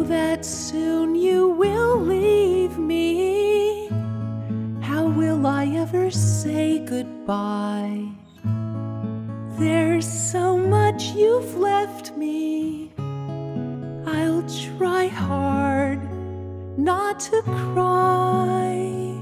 that soon you will leave me. How will I ever say goodbye? There's so much you've left me. I'll try hard not to cry.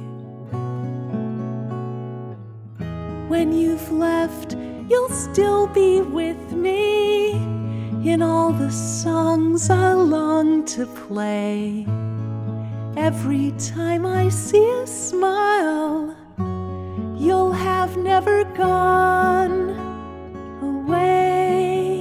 When you've left, you'll still be with me in all the songs I long to play. Every time I see a smile, you'll have never gone away.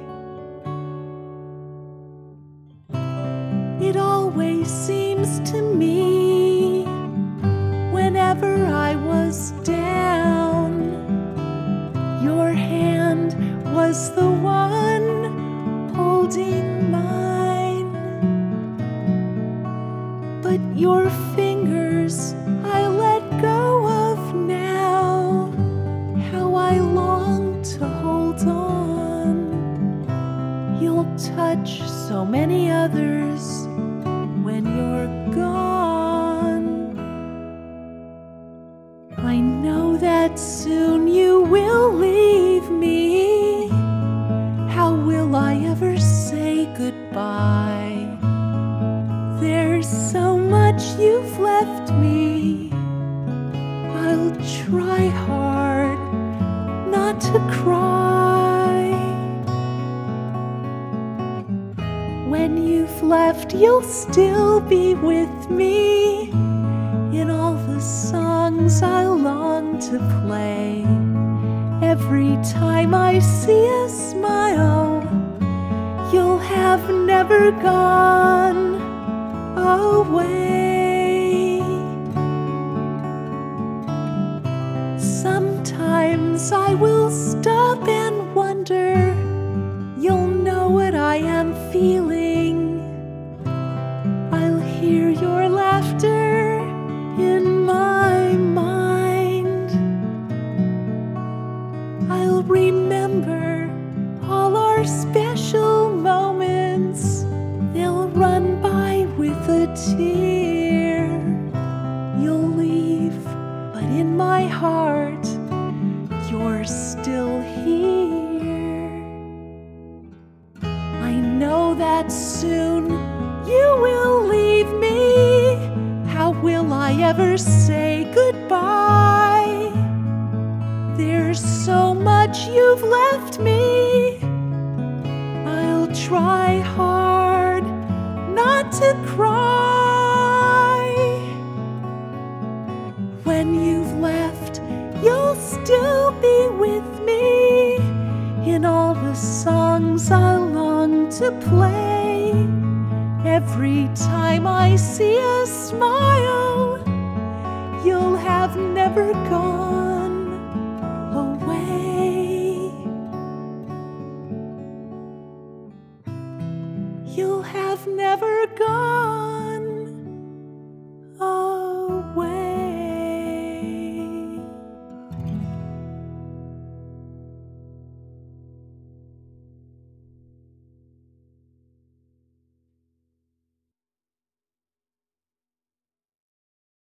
It always seems to me, whenever I was down, your hand was the one holding mine. But your fingers I let go of now. How I long to hold on. You'll touch so many others when you're gone. I know that soon you will leave me. How will I ever say goodbye? There's so much you've left me. I'll try hard not to cry. When you've left, you'll still be with me in all the songs I long to play. Every time I see a smile, you'll have never gone away. Sometimes I will stop and wonder, you'll know what I am feeling. I'll hear your laughter in my mind. I'll remember all our special moments. They'll run by with a tear. You'll leave, but in my heart, you're still here. I know that soon you will leave me. How will I ever say goodbye? There's so much you've left me. I'll try hard not to cry. When you've left, you'll still be with me in all the songs I long to play. Every time I see a smile, you'll have never gone away. You'll have never gone